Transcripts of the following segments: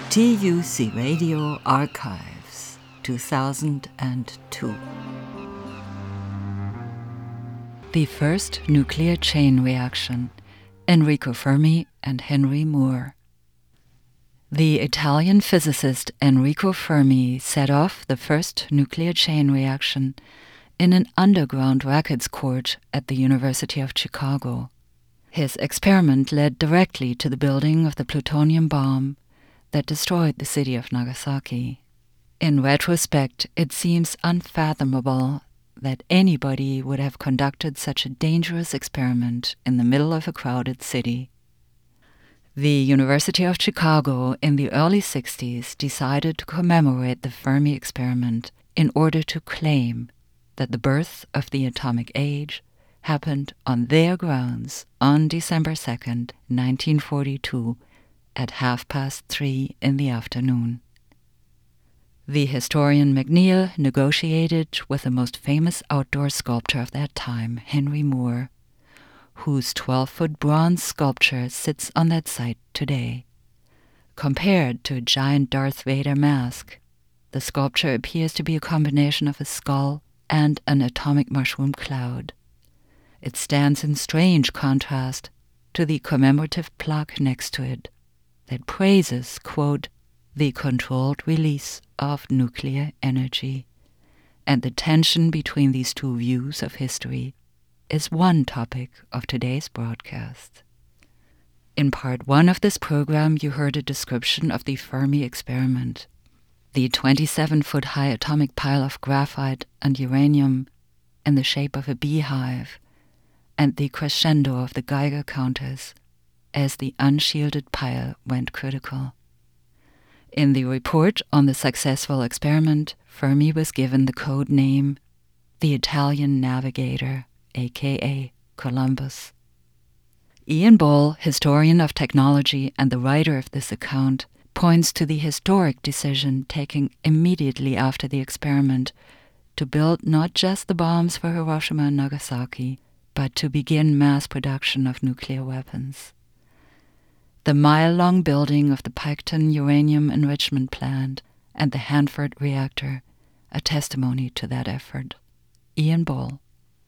TUC Radio Archives, 2002. The first nuclear chain reaction, Enrico Fermi and Henry Moore. The Italian physicist Enrico Fermi set off the first nuclear chain reaction in an underground rackets court at the University of Chicago. His experiment led directly to the building of the plutonium bomb that destroyed the city of Nagasaki. In retrospect, it seems unfathomable that anybody would have conducted such a dangerous experiment in the middle of a crowded city. The University of Chicago in the early 60s decided to commemorate the Fermi experiment in order to claim that the birth of the atomic age happened on their grounds on December 2nd, 1942, at 3:30 in the afternoon. The historian McNeill negotiated with the most famous outdoor sculptor of that time, Henry Moore, whose 12-foot bronze sculpture sits on that site today. Compared to a giant Darth Vader mask, the sculpture appears to be a combination of a skull and an atomic mushroom cloud. It stands in strange contrast to the commemorative plaque next to it that praises, quote, the controlled release of nuclear energy. And the tension between these two views of history is one topic of today's broadcast. In part one of this program, you heard a description of the Fermi experiment, the 27-foot-high atomic pile of graphite and uranium in the shape of a beehive, and the crescendo of the Geiger counters as the unshielded pile went critical. In the report on the successful experiment, Fermi was given the code name the Italian Navigator, aka Columbus. Ian Ball, historian of technology and the writer of this account, points to the historic decision taken immediately after the experiment to build not just the bombs for Hiroshima and Nagasaki, but to begin mass production of nuclear weapons. The mile-long building of the Piketon uranium enrichment plant and the Hanford reactor are testimony to that effort. Ian Ball.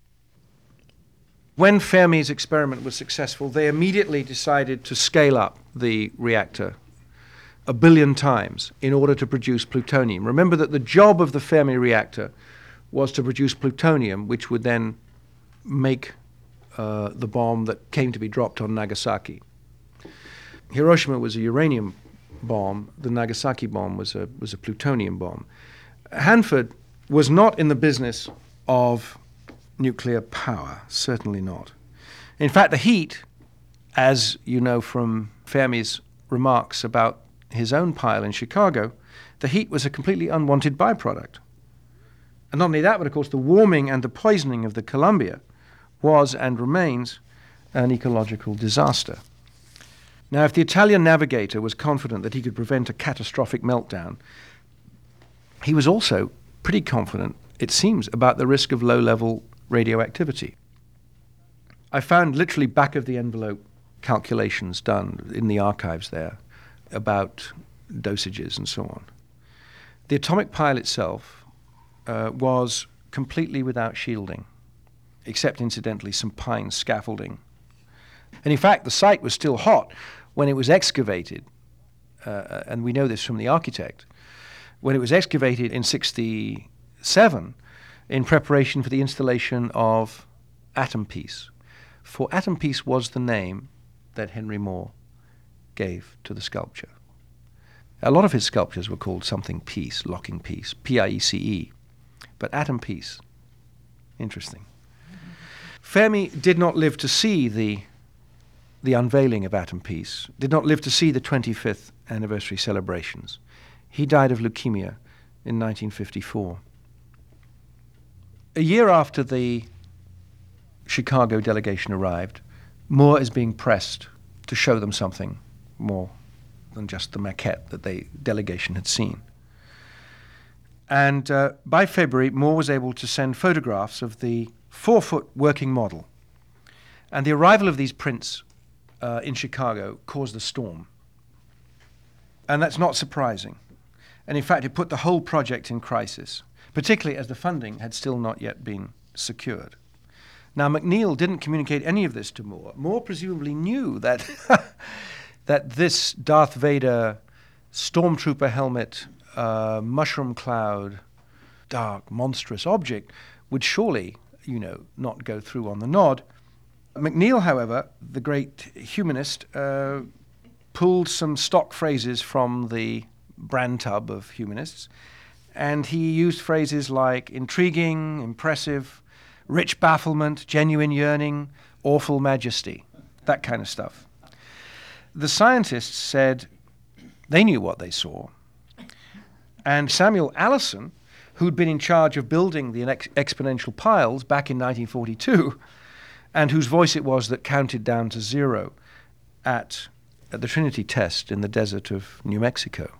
When Fermi's experiment was successful, they immediately decided to scale up the reactor 1 billion times in order to produce plutonium. Remember that the job of the Fermi reactor was to produce plutonium, which would then make the bomb that came to be dropped on Nagasaki. Hiroshima was a uranium bomb. The Nagasaki bomb was a plutonium bomb. Hanford was not in the business of nuclear power, certainly not. In fact, the heat, as you know from Fermi's remarks about his own pile in Chicago, the heat was a completely unwanted byproduct. And not only that, but of course the warming and the poisoning of the Columbia was and remains an ecological disaster. Now, if the Italian Navigator was confident that he could prevent a catastrophic meltdown, he was also pretty confident, it seems, about the risk of low-level radioactivity. I found literally back-of-the-envelope calculations done in the archives there about dosages and so on. The atomic pile itself was completely without shielding, except, incidentally, some pine scaffolding. And in fact, the site was still hot when it was excavated, and we know this from the architect, when it was excavated in 1967 in preparation for the installation of Atom Piece. For Atom Piece was the name that Henry Moore gave to the sculpture. A lot of his sculptures were called something Piece, locking piece, P-I-E-C-E, but Atom Piece, interesting. Fermi did not live to see the unveiling of Atom Piece, did not live to see the 25th anniversary celebrations. He died of leukemia in 1954. A year after the Chicago delegation arrived, Moore is being pressed to show them something more than just the maquette that the delegation had seen. And by February, Moore was able to send photographs of the 4-foot working model. And the arrival of these prints in Chicago caused a storm. And that's not surprising. And in fact, it put the whole project in crisis, particularly as the funding had still not yet been secured. Now, McNeill didn't communicate any of this to Moore. Moore presumably knew that, that this Darth Vader stormtrooper helmet, mushroom cloud, dark, monstrous object would surely, not go through on the nod. McNeill, however, the great humanist, pulled some stock phrases from the brand tub of humanists, and he used phrases like intriguing, impressive, rich bafflement, genuine yearning, awful majesty, that kind of stuff. The scientists said they knew what they saw, and Samuel Allison, who'd been in charge of building the exponential piles back in 1942, and whose voice it was that counted down to zero at the Trinity test in the desert of New Mexico.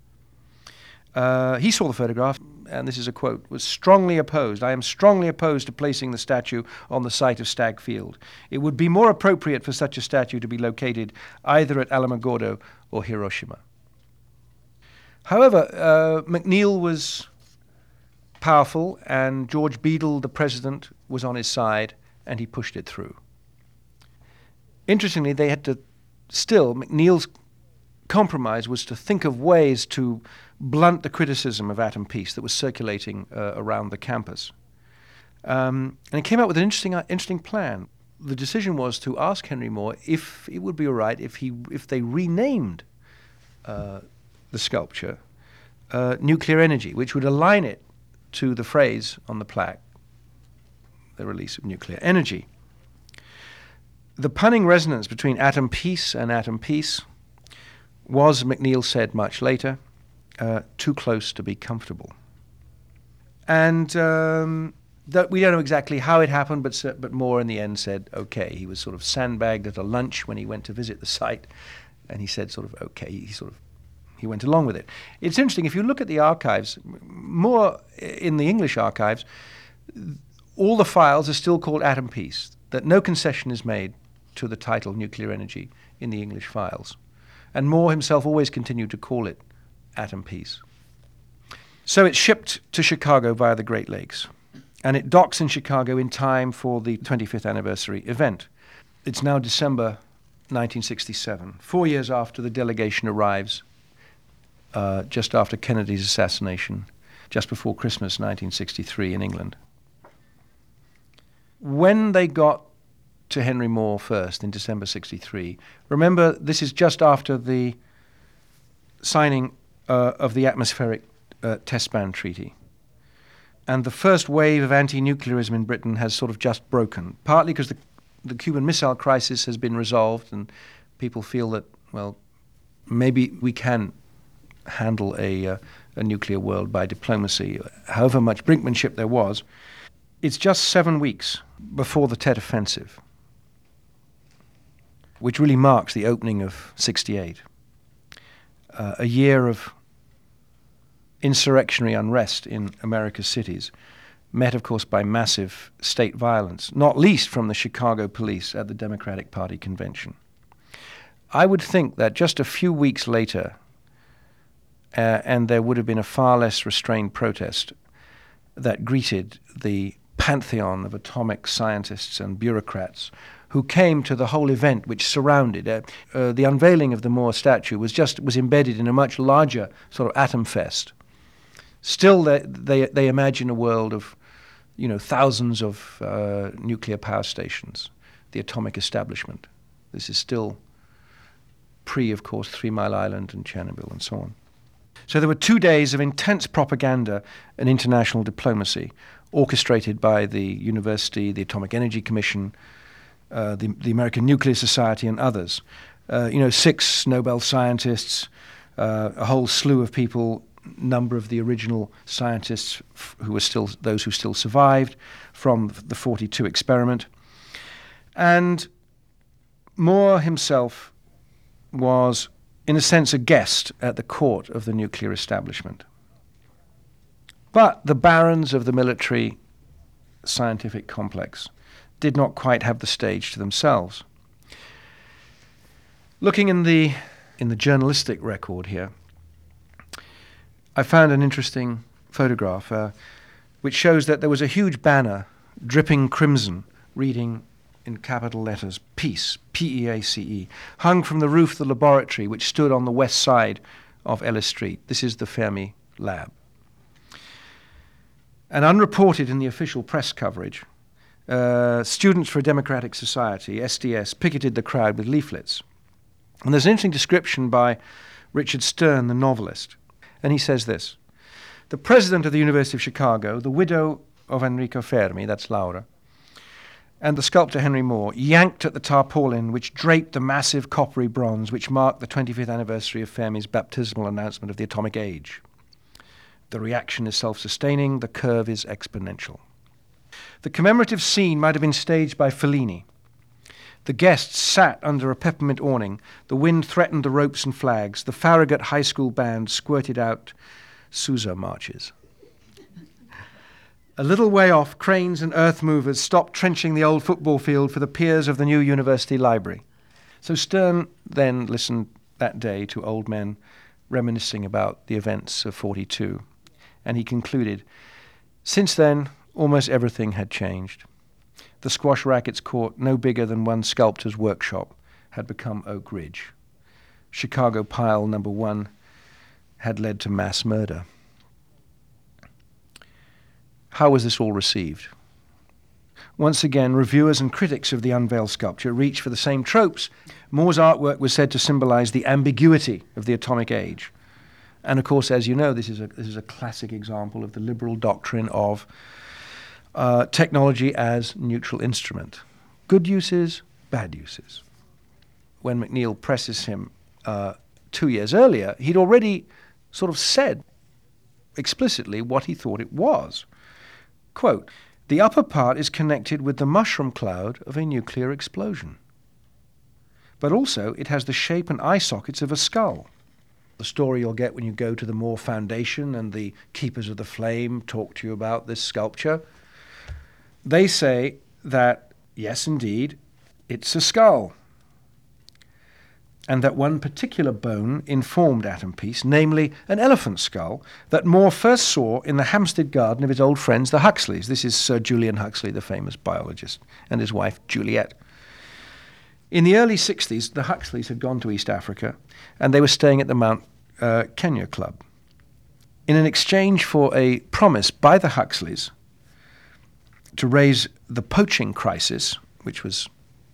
He saw the photograph, and this is a quote, was strongly opposed. I am strongly opposed to placing the statue on the site of Stagg Field. It would be more appropriate for such a statue to be located either at Alamogordo or Hiroshima. However, McNeill was powerful, and George Beadle, the president, was on his side, and he pushed it through. Interestingly, they had to McNeill's compromise was to think of ways to blunt the criticism of atom peace that was circulating around the campus. And he came up with an interesting plan. The decision was to ask Henry Moore if it would be all right if they renamed the sculpture Nuclear Energy, which would align it to the phrase on the plaque, the release of nuclear energy. The punning resonance between atom peace and atom peace was, McNeill said much later, too close to be comfortable. And that we don't know exactly how it happened, but Moore in the end said, okay. He was sort of sandbagged at a lunch when he went to visit the site, and he said sort of, okay. He went along with it. It's interesting, if you look at the archives, more in the English archives, all the files are still called Atom Peace, that no concession is made to the title Nuclear Energy in the English files. And Moore himself always continued to call it Atom Peace. So it's shipped to Chicago via the Great Lakes, and it docks in Chicago in time for the 25th anniversary event. It's now December 1967, 4 years after the delegation arrives, just after Kennedy's assassination, just before Christmas 1963 in England. When they got to Henry Moore first in December 63, remember this is just after the signing of the Atmospheric Test Ban Treaty. And the first wave of anti-nuclearism in Britain has sort of just broken, partly because the Cuban Missile Crisis has been resolved and people feel that, well, maybe we can handle a nuclear world by diplomacy, however much brinkmanship there was. It's just 7 weeks before the Tet Offensive, which really marks the opening of 68, a year of insurrectionary unrest in America's cities, met, of course, by massive state violence, not least from the Chicago police at the Democratic Party convention. I would think that just a few weeks later, and there would have been a far less restrained protest that greeted the pantheon of atomic scientists and bureaucrats who came to the whole event which surrounded the unveiling of the Moore statue was embedded in a much larger sort of atom fest. Still, they imagine a world of, thousands of nuclear power stations, the atomic establishment. This is still pre, of course, 3 Mile Island and Chernobyl and so on. So there were 2 days of intense propaganda and international diplomacy, orchestrated by the university, the Atomic Energy Commission, the American Nuclear Society, and others. 6 Nobel scientists, a whole slew of people, number of the original scientists who were still those who still survived from the 42 experiment. And Moore himself was, in a sense, a guest at the court of the nuclear establishment. But the barons of the military scientific complex did not quite have the stage to themselves. Looking in the journalistic record here, I found an interesting photograph which shows that there was a huge banner dripping crimson reading in capital letters, Peace, P-E-A-C-E, hung from the roof of the laboratory which stood on the west side of Ellis Street. This is the Fermi lab. And unreported in the official press coverage, Students for a Democratic Society, SDS, picketed the crowd with leaflets. And there's an interesting description by Richard Stern, the novelist. And he says this: the president of the University of Chicago, the widow of Enrico Fermi, that's Laura, and the sculptor Henry Moore yanked at the tarpaulin which draped the massive coppery bronze which marked the 25th anniversary of Fermi's baptismal announcement of the atomic age. The reaction is self-sustaining, the curve is exponential. The commemorative scene might have been staged by Fellini. The guests sat under a peppermint awning. The wind threatened the ropes and flags. The Farragut High School band squirted out Sousa marches. A little way off, cranes and earth movers stopped trenching the old football field for the piers of the new university library. So Stern then listened that day to old men reminiscing about the events of 42. And he concluded, since then, almost everything had changed. The squash rackets court, no bigger than one sculptor's workshop, had become Oak Ridge. Chicago Pile No. 1 had led to mass murder. How was this all received? Once again, reviewers and critics of the unveiled sculpture reached for the same tropes. Moore's artwork was said to symbolize the ambiguity of the atomic age. And of course, as you know, this is a classic example of the liberal doctrine of technology as neutral instrument. Good uses, bad uses. When McNeill presses him 2 years earlier, he'd already sort of said explicitly what he thought it was. Quote, the upper part is connected with the mushroom cloud of a nuclear explosion. But also it has the shape and eye sockets of a skull. The story you'll get when you go to the Moore Foundation and the Keepers of the Flame talk to you about this sculpture. They say that, yes, indeed, it's a skull. And that one particular bone informed Atom Piece, namely an elephant skull, that Moore first saw in the Hampstead garden of his old friends, the Huxleys. This is Sir Julian Huxley, the famous biologist, and his wife, Juliet. In the early 60s, the Huxleys had gone to East Africa, and they were staying at the Mount Kenya Club. In an exchange for a promise by the Huxleys to raise the poaching crisis, which was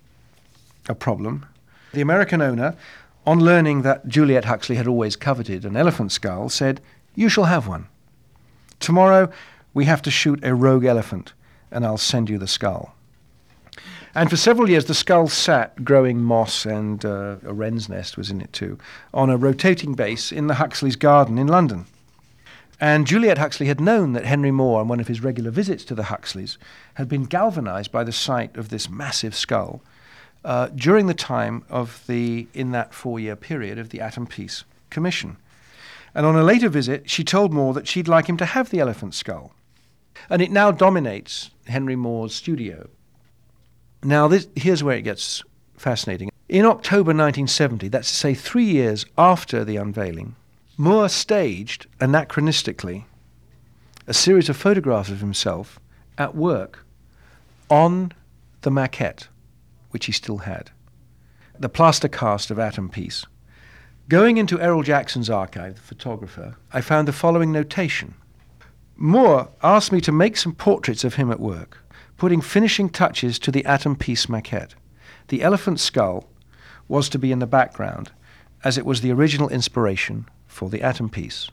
a problem, the American owner, on learning that Juliet Huxley had always coveted an elephant skull, said, you shall have one. Tomorrow we have to shoot a rogue elephant, and I'll send you the skull. And for several years the skull sat, growing moss, and a wren's nest was in it too, on a rotating base in the Huxleys' garden in London. And Juliet Huxley had known that Henry Moore, on one of his regular visits to the Huxleys, had been galvanized by the sight of this massive skull during the time of in that 4-year period of the Atom Piece Commission. And on a later visit, she told Moore that she'd like him to have the elephant skull. And it now dominates Henry Moore's studio. Now, here's where it gets fascinating. In October 1970, that's to say 3 years after the unveiling, Moore staged, anachronistically, a series of photographs of himself at work on the maquette, which he still had, the plaster cast of Atom Piece. Going into Errol Jackson's archive, the photographer, I found the following notation. Moore asked me to make some portraits of him at work, putting finishing touches to the Atom Piece maquette. The elephant skull was to be in the background, as it was the original inspiration for the Atom Piece.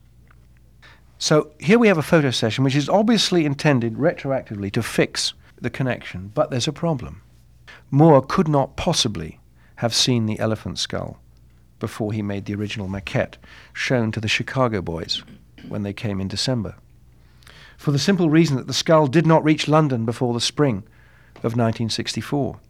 So here we have a photo session which is obviously intended retroactively to fix the connection, but there's a problem. Moore could not possibly have seen the elephant skull before he made the original maquette shown to the Chicago boys when they came in December, for the simple reason that the skull did not reach London before the spring of 1964.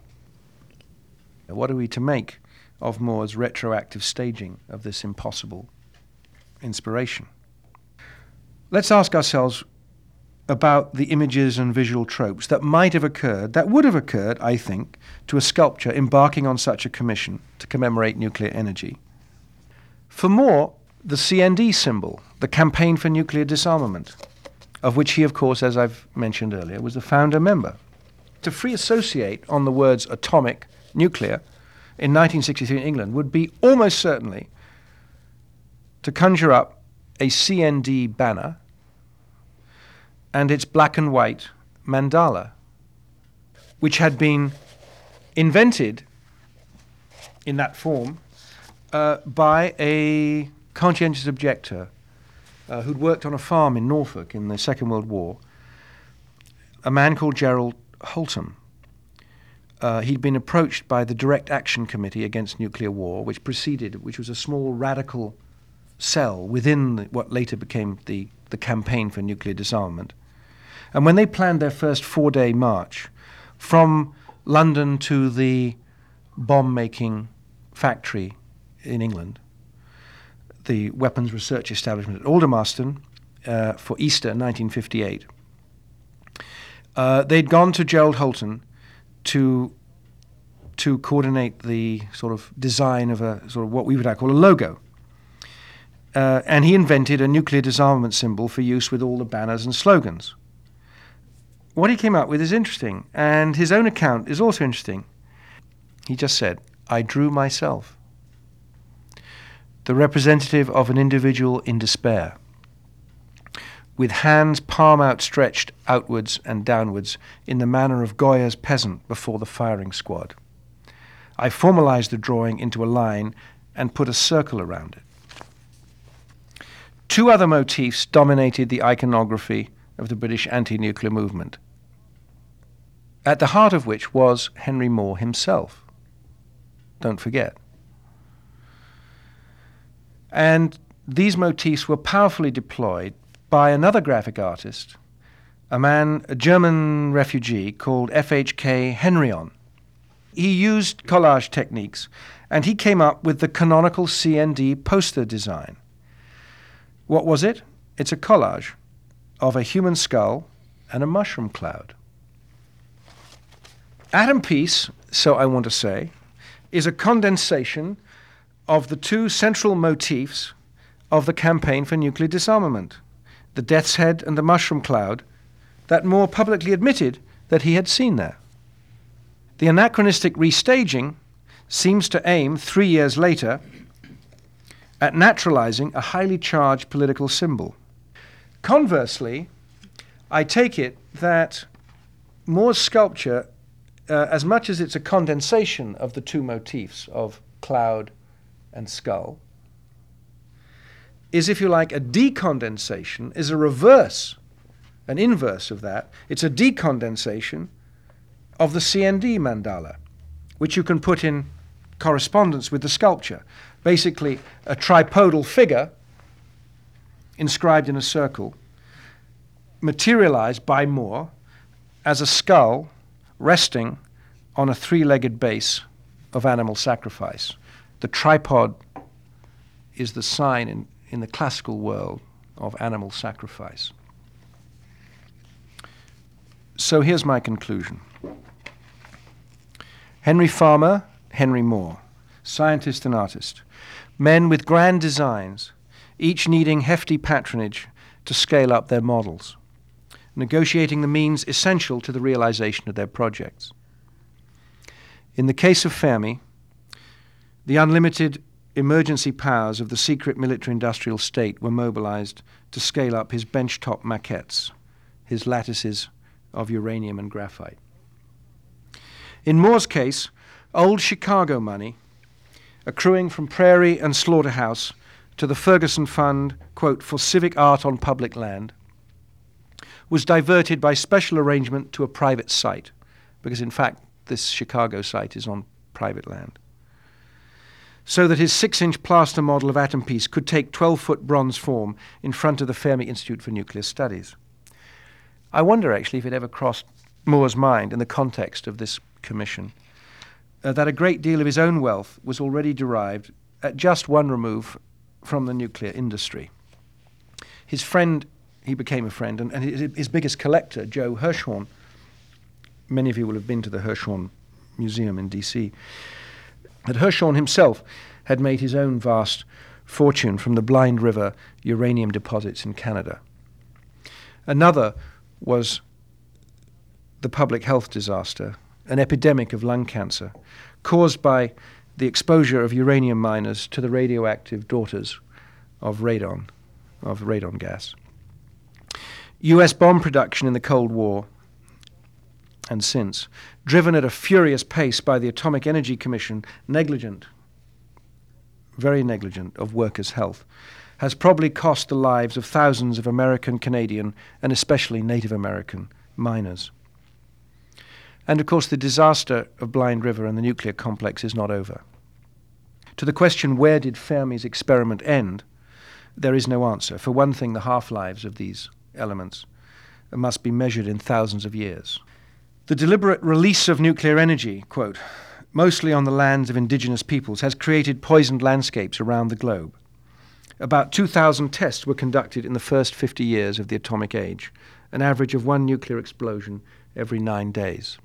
What are we to make of Moore's retroactive staging of this impossible inspiration? Let's ask ourselves about the images and visual tropes that might have occurred, that would have occurred, I think, to a sculptor embarking on such a commission to commemorate nuclear energy. For Moore, the CND symbol, the Campaign for Nuclear Disarmament, of which he, of course, as I've mentioned earlier, was a founder member. To free associate on the words atomic, nuclear, in 1963 in England would be almost certainly to conjure up a CND banner and its black and white mandala, which had been invented in that form by a conscientious objector who'd worked on a farm in Norfolk in the Second World War, a man called Gerald Holton. He'd been approached by the Direct Action Committee Against Nuclear War, which was a small radical cell within what later became the Campaign for Nuclear Disarmament. And when they planned their first 4-day march from London to the bomb-making factory in England, the Weapons Research Establishment at Aldermaston, for Easter 1958, they'd gone to Gerald Holton to coordinate the sort of design of a sort of what we would now call a logo. And he invented a nuclear disarmament symbol for use with all the banners and slogans. What he came up with is interesting, and his own account is also interesting. He just said, "I drew myself, the representative of an individual in despair, with hands palm outstretched outwards and downwards in the manner of Goya's peasant before the firing squad. I formalized the drawing into a line and put a circle around it." Two other motifs dominated the iconography of the British anti-nuclear movement, at the heart of which was Henry Moore himself. Don't forget. And these motifs were powerfully deployed by another graphic artist, a German refugee called F.H.K. Henrion. He used collage techniques, and he came up with the canonical CND poster design. What was it? It's a collage of a human skull and a mushroom cloud. Atom Peace, so I want to say, is a condensation of the two central motifs of the Campaign for Nuclear Disarmament, the death's head and the mushroom cloud, that Moore publicly admitted that he had seen there. The anachronistic restaging seems to aim, 3 years later, at naturalizing a highly charged political symbol. Conversely, I take it that Moore's sculpture, as much as it's a condensation of the two motifs of cloud and skull, is, if you like, a decondensation, is a reverse, an inverse of that. It's a decondensation of the CND mandala, which you can put in correspondence with the sculpture. Basically, a tripodal figure inscribed in a circle, materialized by Moore as a skull resting on a three-legged base of animal sacrifice. The tripod is the sign in the classical world of animal sacrifice. So here's my conclusion. Henry Farmer, Henry Moore, scientist and artist, men with grand designs, each needing hefty patronage to scale up their models, negotiating the means essential to the realization of their projects. In the case of Fermi, the unlimited emergency powers of the secret military-industrial state were mobilized to scale up his benchtop maquettes, his lattices of uranium and graphite. In Moore's case, old Chicago money, accruing from Prairie and Slaughterhouse to the Ferguson Fund, quote, for civic art on public land, was diverted by special arrangement to a private site, because in fact this Chicago site is on private land, so that his 6-inch plaster model of Atom Peace could take 12-foot bronze form in front of the Fermi Institute for Nuclear Studies. I wonder actually if it ever crossed Moore's mind in the context of this commission that a great deal of his own wealth was already derived at just one remove from the nuclear industry. His friend, he became a friend, and his biggest collector, Joe Hirshhorn, many of you will have been to the Hirshhorn Museum in D.C., that Hirshhorn himself had made his own vast fortune from the Blind River uranium deposits in Canada. Another was the public health disaster, an epidemic of lung cancer caused by the exposure of uranium miners to the radioactive daughters of radon gas. US bomb production in the Cold War and since, driven at a furious pace by the Atomic Energy Commission, very negligent of workers' health, has probably cost the lives of thousands of American, Canadian, and especially Native American miners. And of course, the disaster of Blind River and the nuclear complex is not over. To the question, where did Fermi's experiment end, there is no answer. For one thing, the half-lives of these elements must be measured in thousands of years. The deliberate release of nuclear energy, quote, mostly on the lands of indigenous peoples, has created poisoned landscapes around the globe. About 2,000 tests were conducted in the first 50 years of the atomic age, an average of one nuclear explosion every 9 days.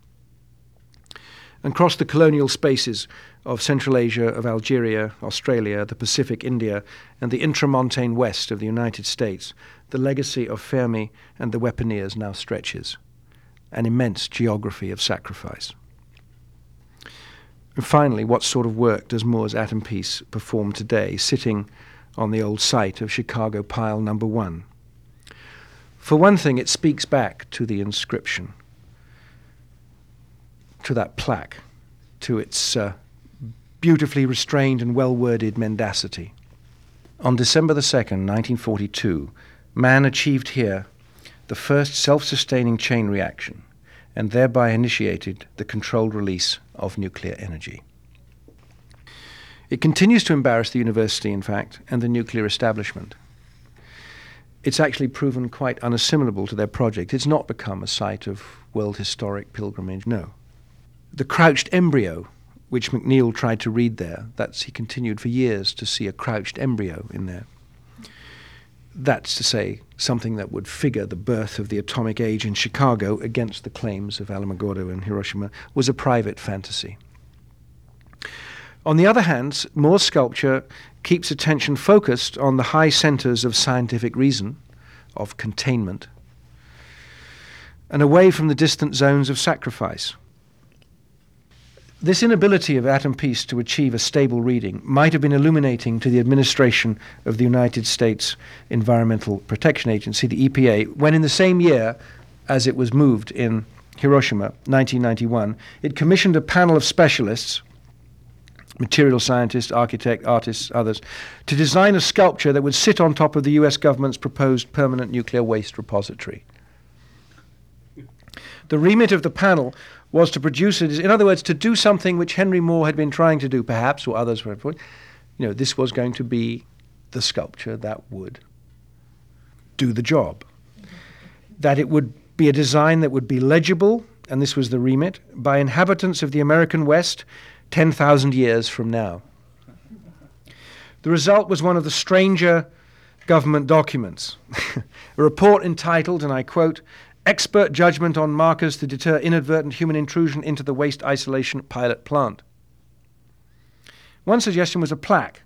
And across the colonial spaces of Central Asia, of Algeria, Australia, the Pacific, India, and the intramontane west of the United States, the legacy of Fermi and the weaponeers now stretches, an immense geography of sacrifice. And finally, what sort of work does Moore's atom piece perform today, sitting on the old site of Chicago Pile No. 1? For one thing, it speaks back to the inscription, to that plaque, to its beautifully restrained and well-worded mendacity. On December the 2nd, 1942, man achieved here the first self-sustaining chain reaction and thereby initiated the controlled release of nuclear energy. It continues to embarrass the university, in fact, and the nuclear establishment. It's actually proven quite unassimilable to their project. It's not become a site of world historic pilgrimage, no. The crouched embryo, which McNeill tried to read there, he continued for years to see a crouched embryo in there. That's to say, something that would figure the birth of the atomic age in Chicago against the claims of Alamogordo and Hiroshima, was a private fantasy. On the other hand, Moore's sculpture keeps attention focused on the high centers of scientific reason, of containment, and away from the distant zones of sacrifice. This inability of Atom Peace to achieve a stable reading might have been illuminating to the administration of the United States Environmental Protection Agency, the EPA, when in the same year as it was moved in Hiroshima, 1991, it commissioned a panel of specialists, material scientists, architects, artists, others, to design a sculpture that would sit on top of the US government's proposed permanent nuclear waste repository. The remit of the panel was to produce it, in other words, to do something which Henry Moore had been trying to do, perhaps, or others were. This was going to be the sculpture that would do the job. That it would be a design that would be legible, and this was the remit, by inhabitants of the American West 10,000 years from now. The result was one of the stranger government documents, a report entitled, and I quote, "Expert Judgment on Markers to Deter Inadvertent Human Intrusion into the Waste Isolation Pilot Plant." One suggestion was a plaque.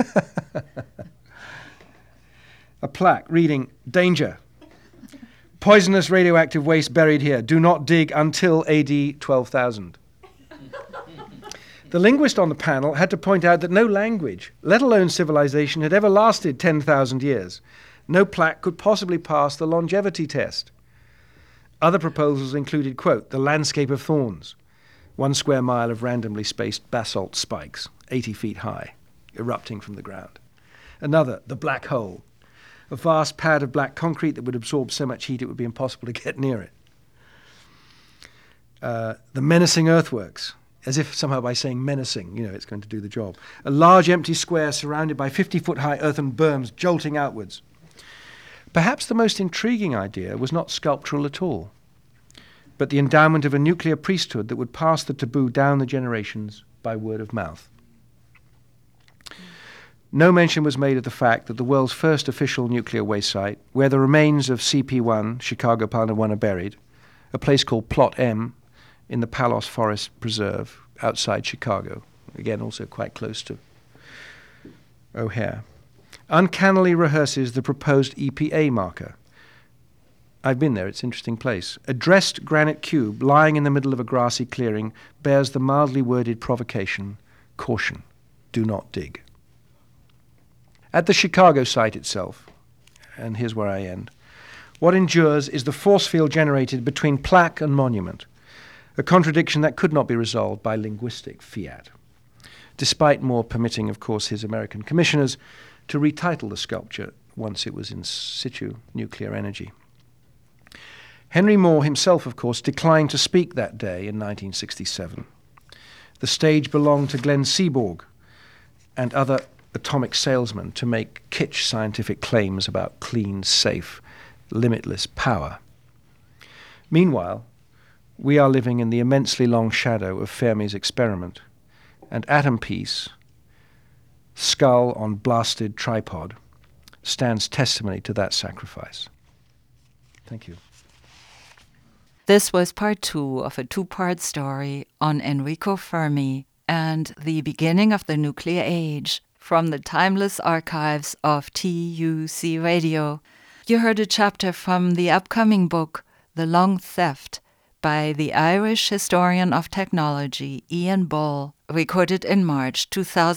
A plaque reading, "Danger. Poisonous radioactive waste buried here. Do not dig until AD 12,000. The linguist on the panel had to point out that no language, let alone civilization, had ever lasted 10,000 years. No plaque could possibly pass the longevity test. Other proposals included, quote, "the landscape of thorns, 1 square mile of randomly spaced basalt spikes, 80 feet high, erupting from the ground. Another, "the black hole, a vast pad of black concrete that would absorb so much heat it would be impossible to get near it. The menacing earthworks, as if somehow by saying menacing, it's going to do the job. A large empty square surrounded by 50-foot-high earthen berms jolting outwards." Perhaps the most intriguing idea was not sculptural at all, but the endowment of a nuclear priesthood that would pass the taboo down the generations by word of mouth. No mention was made of the fact that the world's first official nuclear waste site, where the remains of CP1, Chicago Pile No. 1, are buried, a place called Plot M in the Palos Forest Preserve outside Chicago, again also quite close to O'Hare, uncannily rehearses the proposed EPA marker. I've been there, it's an interesting place. A dressed granite cube lying in the middle of a grassy clearing bears the mildly worded provocation, caution, do not dig. At the Chicago site itself, and here's where I end, what endures is the force field generated between plaque and monument, a contradiction that could not be resolved by linguistic fiat, despite Moore permitting, of course, his American commissioners to retitle the sculpture once it was in situ nuclear energy. Henry Moore himself, of course, declined to speak that day in 1967. The stage belonged to Glenn Seaborg and other atomic salesmen to make kitsch scientific claims about clean, safe, limitless power. Meanwhile, we are living in the immensely long shadow of Fermi's experiment, and Atom Piece, skull on blasted tripod, stands testimony to that sacrifice. Thank you. This was part 2 of a 2-part story on Enrico Fermi and the beginning of the nuclear age from the timeless archives of TUC Radio. You heard a chapter from the upcoming book, The Long Theft, by the Irish historian of technology Ian Bull, recorded in March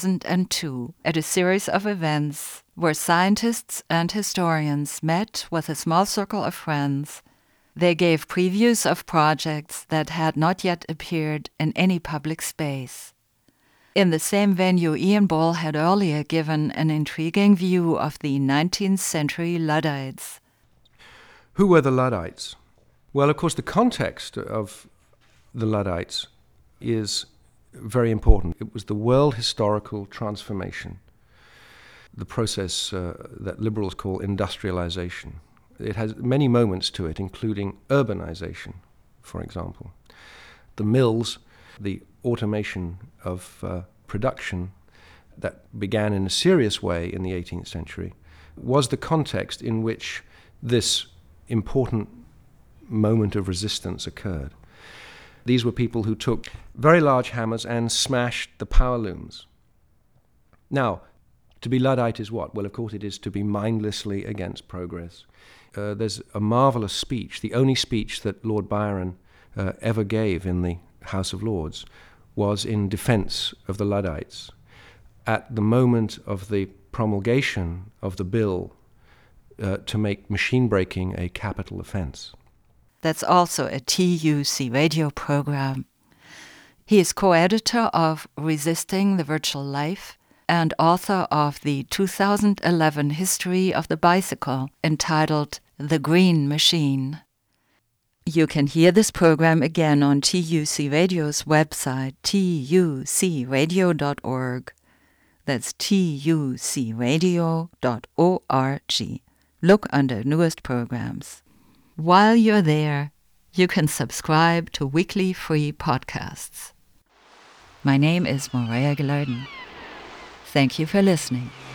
2002 at a series of events where scientists and historians met with a small circle of friends. They gave previews of projects that had not yet appeared in any public space. In the same venue, Ian Bull had earlier given an intriguing view of the 19th century Luddites. Who were the Luddites? Well, of course, the context of the Luddites is very important. It was the world historical transformation, the process that liberals call industrialization. It has many moments to it, including urbanization, for example. The mills, the automation of production that began in a serious way in the 18th century, was the context in which this important moment of resistance occurred. These were people who took very large hammers and smashed the power looms. Now, to be Luddite is what? Well, of course, it is to be mindlessly against progress. There's a marvelous speech, the only speech that Lord Byron ever gave in the House of Lords was in defense of the Luddites at the moment of the promulgation of the bill to make machine breaking a capital offense. That's also a TUC radio program. He is co-editor of Resisting the Virtual Life and author of the 2011 History of the Bicycle entitled The Green Machine. You can hear this program again on TUC Radio's website, tucradio.org. That's tucradio.org. Look under newest programs. While you're there, you can subscribe to weekly free podcasts. My name is Morea Gelarden. Thank you for listening.